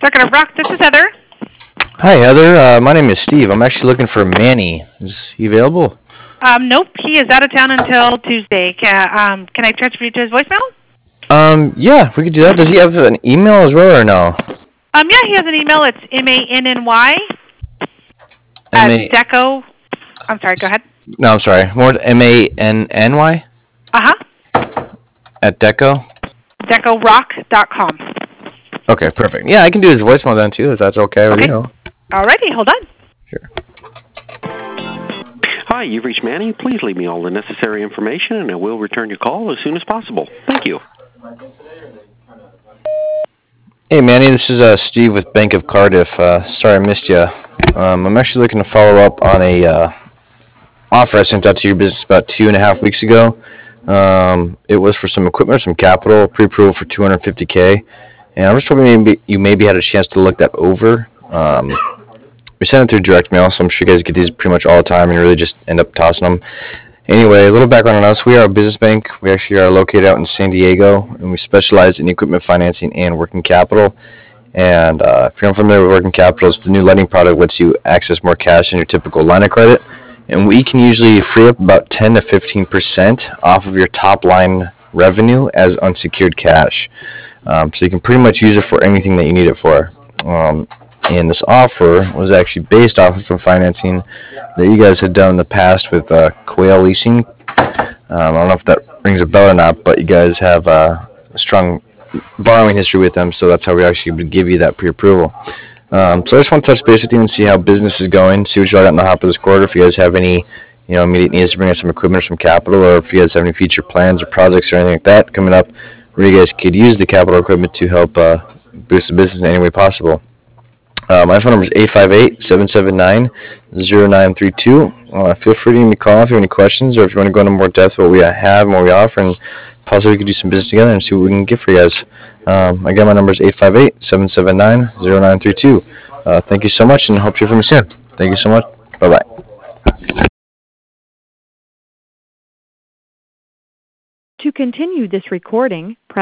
Circuit of Rock, this is Heather. Hi, Heather. My name is Steve. I'm actually looking for Manny. Is he available? Nope, he is out of town until Tuesday. Can I transfer you to his voicemail? Yeah, we could do that. Does he have an email as well or no? Yeah, he has an email. It's MANNY at M-A... Deco. I'm sorry, go ahead. No, I'm sorry. More MANNY? Uh-huh. At Deco? DecoRock.com. Okay, perfect. Yeah, I can do his voicemail then too, if that's okay with you. Alrighty, hold on. Sure. Hi, you've reached Manny. Please leave me all the necessary information, and I will return your call as soon as possible. Thank you. Hey, Manny, this is Steve with Bank of Cardiff. Sorry I missed you. I'm actually looking to follow up on a offer I sent out to your business about 2.5 weeks ago. It was for some equipment, some capital, pre-approval for $250K. And I'm just hoping you maybe had a chance to look that over. We send it through direct mail, so I'm sure you guys get these pretty much all the time and really just end up tossing them. Anyway, a little background on us. We are a business bank. We actually are located out in San Diego, and we specialize in equipment financing and working capital. And if you're unfamiliar with working capital, it's the new lending product lets you access more cash than your typical line of credit. And we can usually free up about 10 to 15% off of your top line revenue as unsecured cash. So you can pretty much use it for anything that you need it for. And this offer was actually based off of some financing that you guys had done in the past with Quail Leasing. I don't know if that rings a bell or not, but you guys have a strong borrowing history with them, so that's how we actually would give you that pre-approval. So I just want to touch base with you and see how business is going, see what you all got in the hopper this quarter, if you guys have any immediate needs to bring in some equipment or some capital, or if you guys have any future plans or projects or anything like that coming up where you guys could use the capital equipment to help boost the business in any way possible. My phone number is 858-779-0932. Feel free to give me a call if you have any questions or if you want to go into more depth what we have and what we offer, and possibly we could do some business together and see what we can get for you guys. Again, my number is 858-779-0932. Thank you so much, and hope to hear from you soon. Thank you so much. Bye-bye. To continue this recording, press